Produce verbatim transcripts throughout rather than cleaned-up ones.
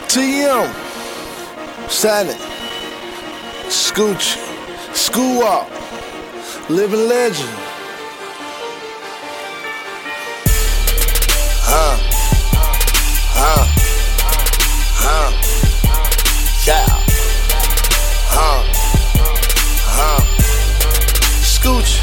T M, Silent, Scooch, School Walk, Living Legend. Huh, huh, huh, yeah, huh, huh, Scooch.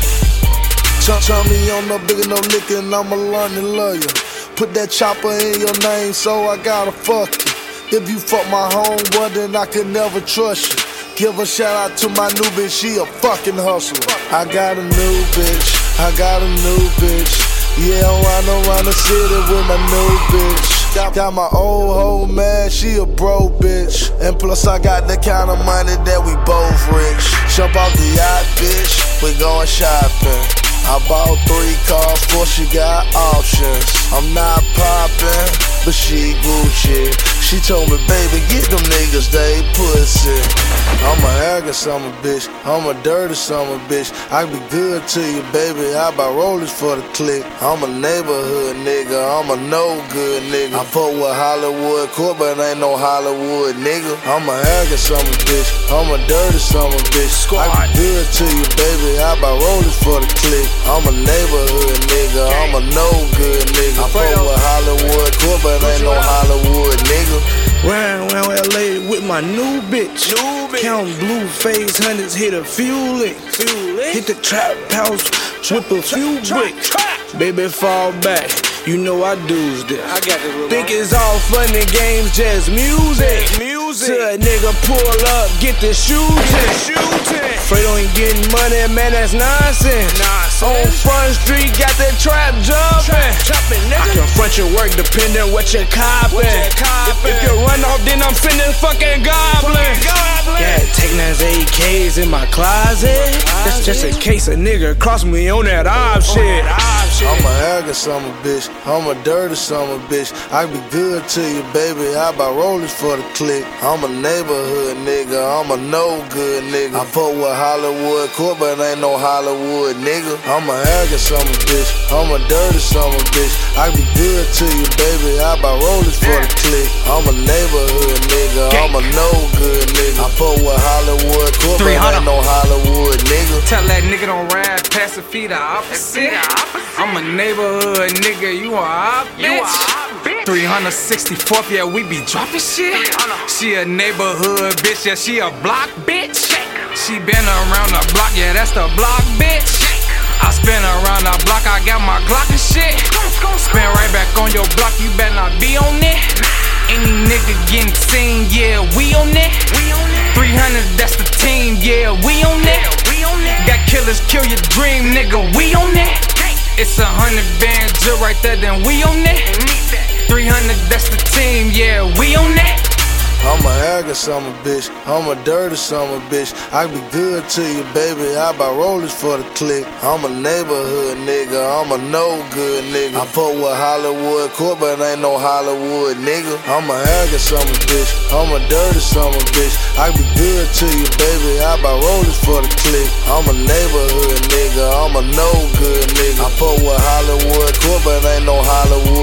Turn, turn me on no bigger, no liquor, and I'ma learn to love you. Put that chopper in your name, so I gotta fuck you. If you fuck my homeboy, then I could never trust you. Give a shout out to my new bitch, she a fucking hustler. I got a new bitch, I got a new bitch. Yeah, I'm riding around the city with my new bitch. Got my old hoe man, she a bro bitch. And plus I got the kind of money that we both rich. Jump off the yacht, bitch, we going shopping. I bought three cars, four, she got options. I'm not poppin', but she Gucci. She told me, baby, get them niggas, they pussy. I'm a arrogant summer bitch, I'm a dirty summer bitch. I be good to you, baby, I buy rollers for the click. I'm a neighborhood nigga, I'm a no good nigga. I fuck with Hollywood court, but ain't no Hollywood nigga. I'm a arrogant summer bitch, I'm a dirty summer bitch. I be good to you, baby, I buy rollers for the click. I'm a neighborhood nigga, I'm a no good nigga. I fuck with Hollywood court, but ain't no Hollywood nigga. Riding around L A with my new bitch. New bitch. Counting blue face hundreds, hit a few licks. Hit the trap house, whip a few bricks. Baby, fall back, you know I do's this. I got this. Think it's all fun and games, just music. Music. Till a nigga pull up, get the shooting. Fredo ain't getting money, man, that's nonsense. nonsense. On Front Street, got that trap jumping. I confront your work depending what you're copping. If, if you run off, then I'm sending fucking goblins. Yeah, taking those A Ks in my closet. That's just in case a nigga cross me on that op shit. I'm a arrogant summer bitch, I'm a dirty summer bitch. I be good to you, baby, I buy rollers for the click. I'm a neighborhood nigga, I'm a no good nigga. I fuck with Hollywood court, but ain't no Hollywood nigga. I'm a arrogant summer bitch, I'm a dirty summer bitch. I be good to you, baby, I buy rollers for the click. I'm a neighborhood nigga, I'm a no good nigga. I fuck with Hollywood court, but ain't no Hollywood nigga. Tell that nigga don't ride past the feet the opposite. I'm a neighborhood nigga, you a op bitch. three sixty-fourth, yeah, we be dropping shit. She a neighborhood bitch, yeah, she a block bitch. She been around the block, yeah, that's the block bitch. I spin around the block, I got my Glock and shit. Spin right back on your block, you better not be on it. Any nigga getting seen, yeah, we on it. three hundred, that's the team, yeah, we on it. Got killers, kill your dream, nigga, we on it. It's a hundred band drill right there, then we on it. three hundred, that's the team, yeah, we on it. I'm a arrogant summer bitch, I'm a dirty summer bitch. I be good to you, baby, I buy rollers for the click. I'm a neighborhood nigga, I'm a no good nigga. I fuck with Hollywood court, but ain't no Hollywood nigga. I'm a arrogant summer bitch, I'm a dirty summer bitch. I be good to you, baby, I buy rollers for the click. I'm a neighborhood nigga, I'm a no good nigga. I fuck with Hollywood court, but ain't no Hollywood